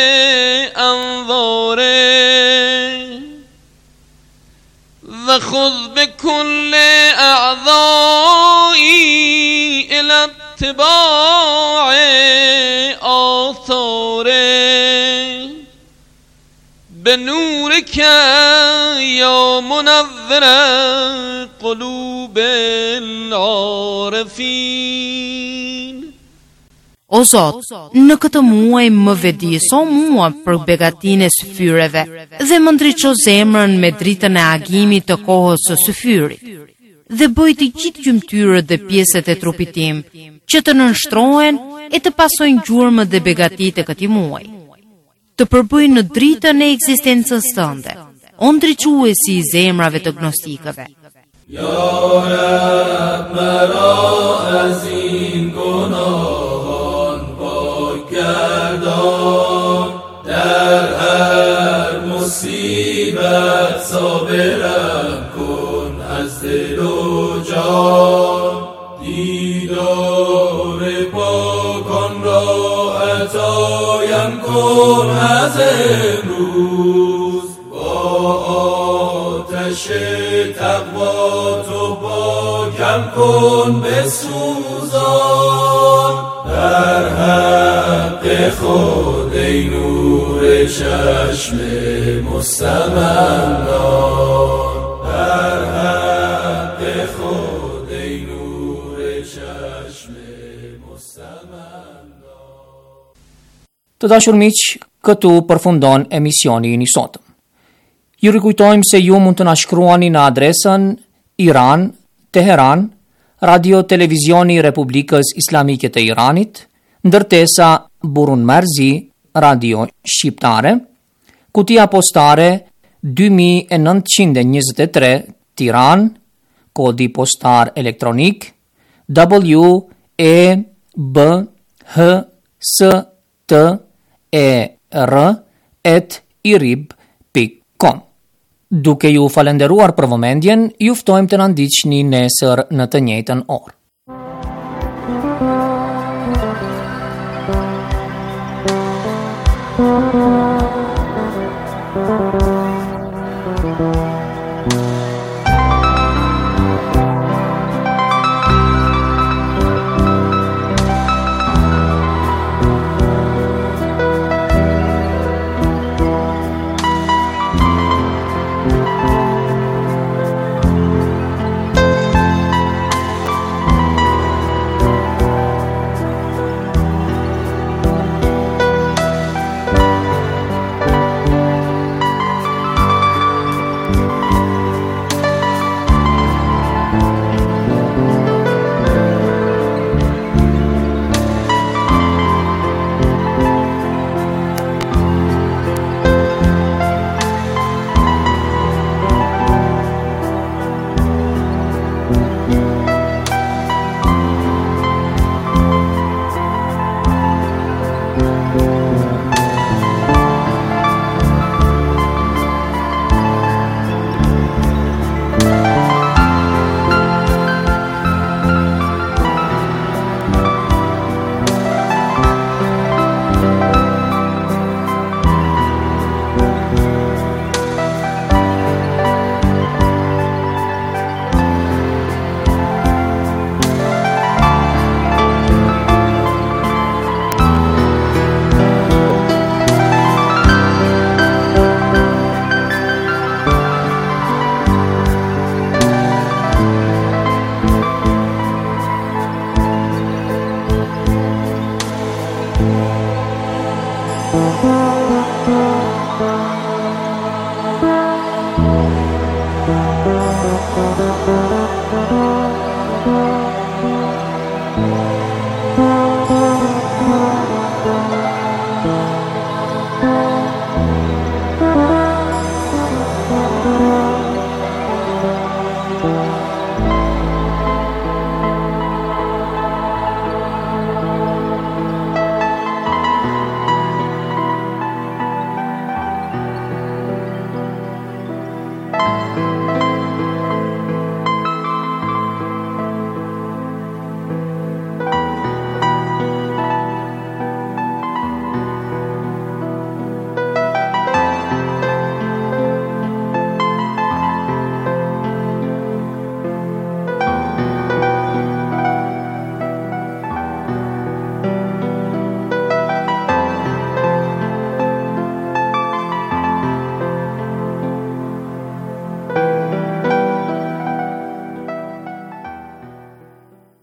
أنظاري وخذ بكل أعضائي إلى اتباع آثاري بنورك يا منور قلوب العارفين. O Zot, në këtë muaj më vediso mua për begatinë e syfyreve dhe më ndriço zemrën me dritën e agimit të kohës së syfyrit. Dhe bëj të gjithë gjymtyrët dhe pjesët e trupit tim që të nënshtrohen e të pasojnë gjurmët dhe begatitë e këtij muaji. Të përbëj në dritën e ekzistencës tënde, o ndriçuesi i zemrave të gnostikëve. Ya Rab مرازین گناهان پاک گردان در هر مصیبت صابرم کن از دل و جان دیدار پاکان را عطایم کن از امروز با آتش تقوا تو پاکم کن بسوزان در حق خود ای نور چشم مستمندان در حق خود ای نور چشم مستمندان. Të dashur miq, këtu përfundon emisioni i sotëm. Ju rikujtojmë se ju mund të na shkruani në adresën Iran, Teheran, Radio Televizioni i Republikës Islamike të Iranit, ndërtesa Burun Marzi, Radio Shqiptare, kutia postare dy mijë e nëntëqind e njëzet e tre Tiran, kodi postar elektronik W E B H S T E R at irib pikë kom. Duke ju falenderuar për vëmendjen, ju ftojmë të na ndiqni nesër në të njëjtën orë.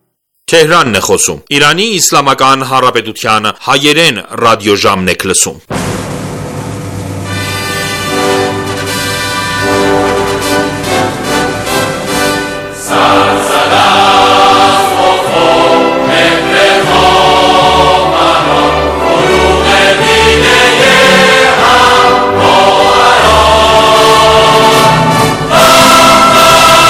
Թեհրանն է խոսում։ Իրանի Իսլամական Հանրապետության հայերեն ռադիոժամն եք լսում։